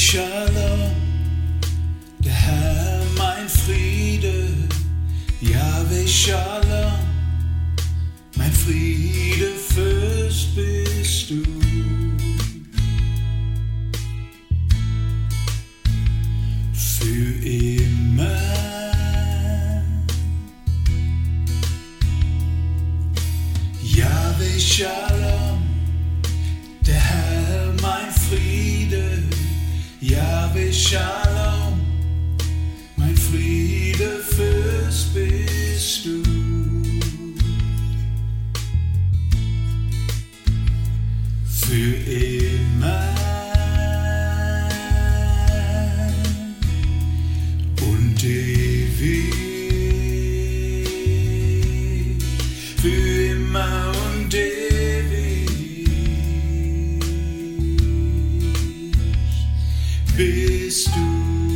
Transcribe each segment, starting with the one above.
Shalom, der Herr mein Friede, Jahwe Shalom, mein Friede, Fürst bist du. Für immer. Jahwe Shalom, der Herr mein Friede, Jahwe Shalom, mein Friede, Fürst bist du. Für immer und ewig, für immer und ewig bist du.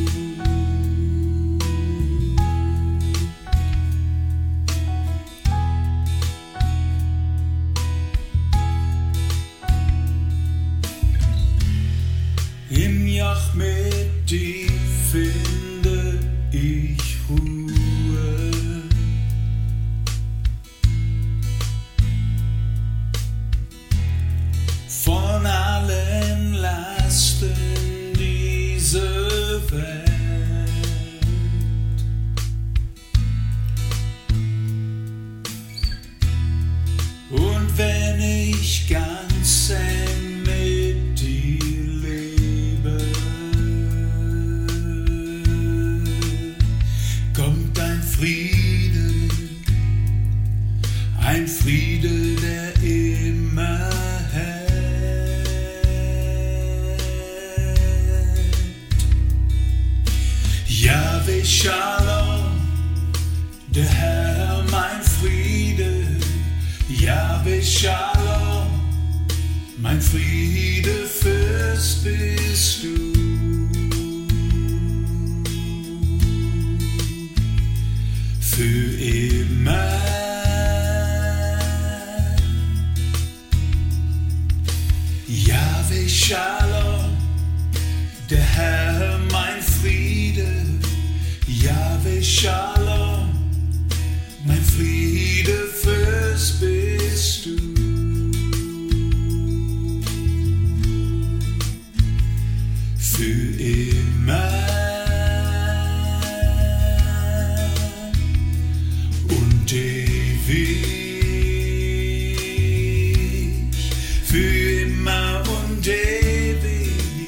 Im Jachmet die finde ich Ruhe. Von allen Lasten dieser Welt. Und wenn ich ganz eng mit dir lebe, kommt ein Friede, der immer hält. Jahwe Shalom, der Herr mein Friede, Jahwe Shalom, mein Friede, Fürst bist du. Für immer. Jahwe Shalom, der Herr mein Friede, Jahwe Shalom, mein Friede, Fürst bist du. Für immer und ewig, für immer und ewig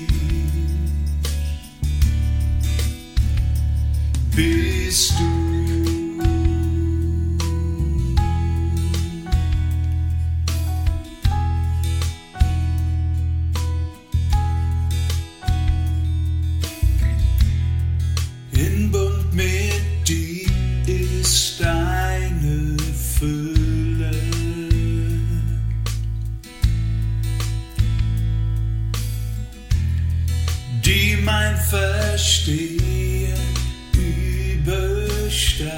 bist du. In Bund mit dir ist deine Fülle. Die mein Verstehen übersteigt.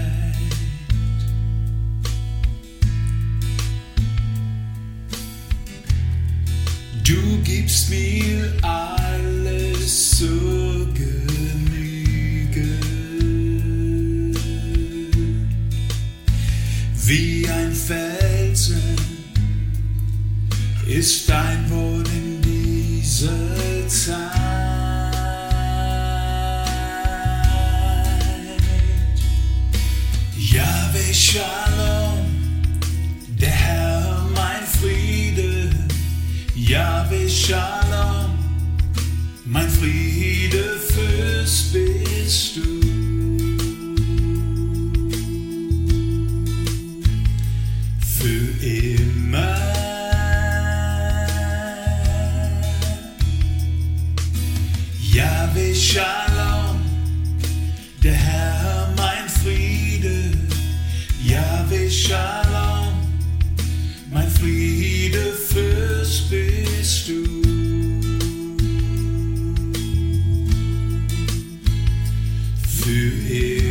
Du gibst mir alles zur Genüge, wie ein Felsen ist dein Wort in dieser Zeit. Jahwe Shalom, der Herr mein Friede, Jahwe Shalom, mein Friede, Fürst bist du. Für immer. Jahwe Shalom, der Herr mein Friede, Jahwe Shalom, mein Friede, Fürst bist du. Für immer.